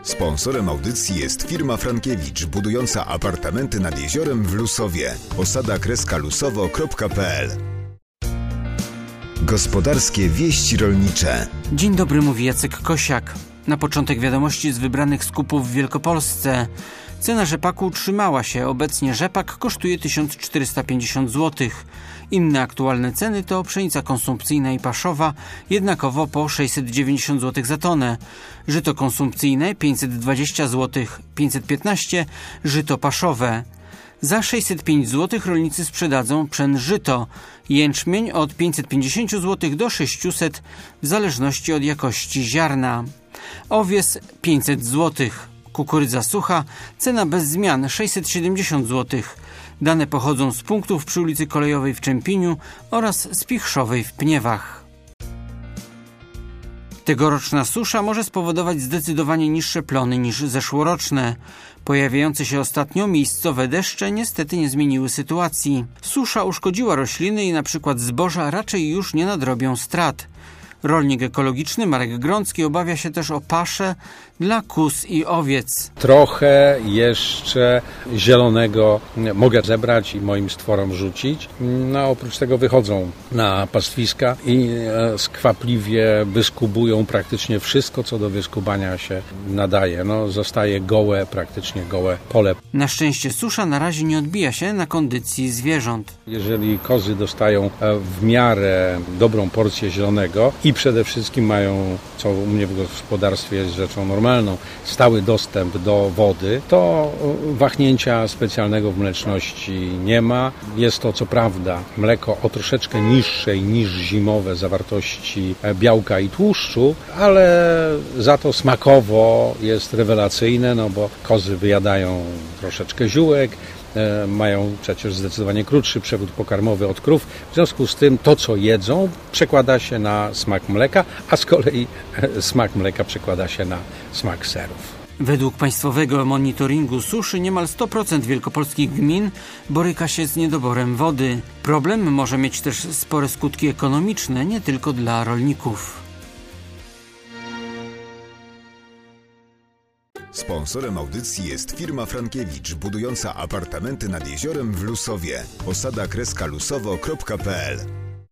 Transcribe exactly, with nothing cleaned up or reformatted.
Sponsorem audycji jest firma Frankiewicz, budująca apartamenty nad jeziorem w Lusowie. Osada kreska lusowo kropka pe el. Gospodarskie wieści rolnicze. Dzień dobry, mówi Jacek Kosiak. Na początek wiadomości z wybranych skupów w Wielkopolsce. Cena rzepaku utrzymała się. Obecnie rzepak kosztuje tysiąc czterysta pięćdziesiąt złotych. Inne aktualne ceny to pszenica konsumpcyjna i paszowa, jednakowo po sześćset dziewięćdziesiąt złotych za tonę. Żyto konsumpcyjne pięćset dwadzieścia złotych, pięćset piętnaście żyto paszowe. Za sześćset pięć złotych rolnicy sprzedadzą pszen żyto, jęczmień od pięćset pięćdziesiąt złotych do sześćset w zależności od jakości ziarna. Owies pięćset złotych, kukurydza sucha, cena bez zmian sześćset siedemdziesiąt złotych. Dane pochodzą z punktów przy ulicy Kolejowej w Czempiniu oraz z Pichrzowej w Pniewach. Tegoroczna susza może spowodować zdecydowanie niższe plony niż zeszłoroczne. Pojawiające się ostatnio miejscowe deszcze niestety nie zmieniły sytuacji. Susza uszkodziła rośliny i na przykład zboża raczej już nie nadrobią strat. Rolnik ekologiczny Marek Grącki obawia się też o paszę dla kóz i owiec. Trochę jeszcze zielonego mogę zebrać i moim stworom rzucić. No, oprócz tego wychodzą na pastwiska i skwapliwie wyskubują praktycznie wszystko, co do wyskubania się nadaje. No, zostaje gołe, praktycznie gołe pole. Na szczęście susza na razie nie odbija się na kondycji zwierząt. Jeżeli kozy dostają w miarę dobrą porcję zielonego i przede wszystkim mają, co u mnie w gospodarstwie jest rzeczą normalną, stały dostęp do wody, to wahnięcia specjalnego w mleczności nie ma. Jest to co prawda mleko o troszeczkę niższej niż zimowe zawartości białka i tłuszczu, ale za to smakowo jest rewelacyjne, no bo kozy wyjadają troszeczkę ziółek, mają przecież zdecydowanie krótszy przewód pokarmowy od krów. W związku z tym to, co jedzą, przekłada się na smak mleka, a z kolei smak mleka przekłada się na smak serów. Według państwowego monitoringu suszy niemal sto procent wielkopolskich gmin boryka się z niedoborem wody. Problem może mieć też spore skutki ekonomiczne, nie tylko dla rolników. Sponsorem audycji jest firma Frankiewicz, budująca apartamenty nad jeziorem w Lusowie. Osada kreska lusowo kropka pe el.